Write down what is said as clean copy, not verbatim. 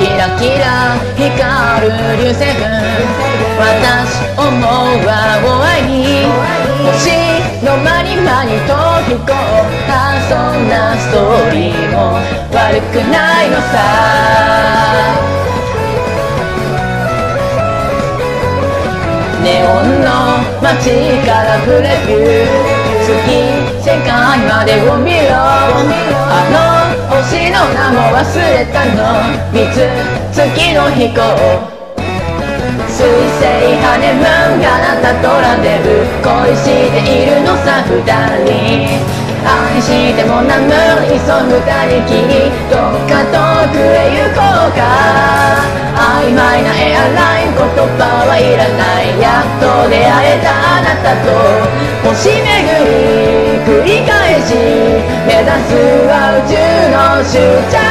キラキラ光る流星群、私思うは終わり、星の間に間に飛び込んだ、そんなストーリーも悪くないのさ。ネオンの街からプレビュー、月世界までを見ろ、あの星の名も忘れたの、三つ月の飛行、水星ハネムーンがあなたとランデブー、恋しているのさ二人、愛しても眠いそう二人きり、どっか遠くへ行こうか、曖昧なエアライン言葉はいらない、やっと出会えたあなたと星巡り繰り返し、目指すは宇宙の終着